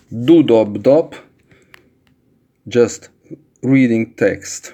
Du-dob-dob, just reading text.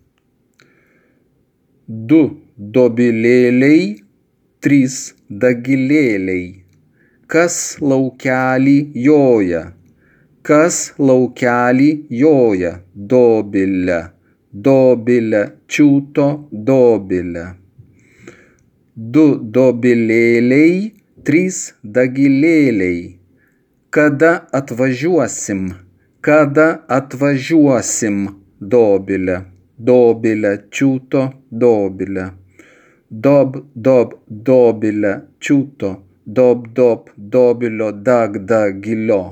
Du dobilėliai, 3 dagilėliai. Kas laukelį joja? Kas laukelį joja? Dobilė, dobilė, čiūto dobilė. Du dobilėliai, 3 dagilėliai. Kada atvažiuosim? Kada atvažiuosim? Dobilė, dobilė, čiūto dobilė. Dob, dob, dobilė, čiūto. Dob, dob, dobilio, dag, dagilio.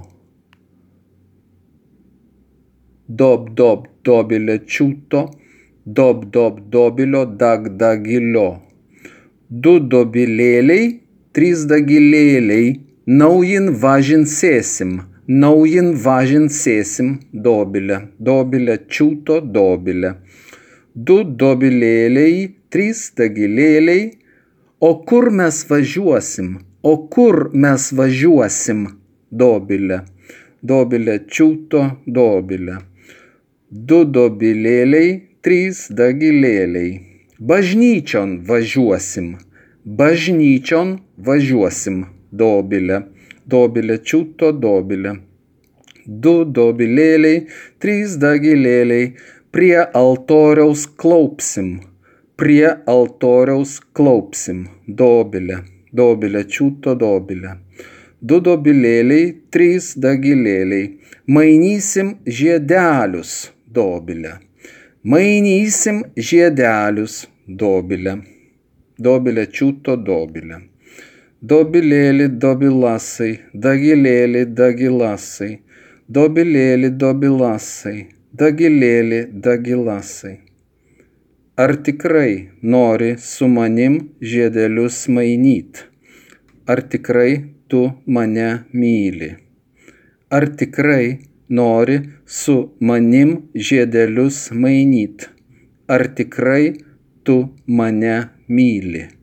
Dob, dob, dobilė, čiūto. Dob, dob, dobilio, dag, dagilio. Du dobilėliai, 3 dagilėliai. Naujin važin sėsim. Naujin važin sėsim. Dobilė, dobilė, čiūto dobilė. Du dobilėliai, 3 dagilėliai. O kur mes važiuosim? O kur mes važiuosim? Dobilė, dobilė, čiūto dobilė. Du dobilėliai, 3 dagilėliai. Bažnyčion važiuosim. Bažnyčion važiuosim. Dobilė, dobilė, čiūto dobilė. Du dobilėliai, 3 dagilėliai. Prie altoriaus klaupsim. Prie altoriaus klaupsim. Dobilė, dobilė, čiūto dobilė. Du dobilėliai, 3 dagilėliai. Mainysim žiedelius. Dobilė. Mainysim žiedelius. Dobilė. Dobilė, čiūto dobilė. Dobilėli, dobilasai. Dagilėli, dagilasai. Dobilėli, dobilasai. Dagilėli, dagilasai. Ar tikrai nori su manim žiedelius mainyt? Ar tikrai tu mane myli? Ar tikrai nori su manim žiedelius mainyt? Ar tikrai tu mane myli?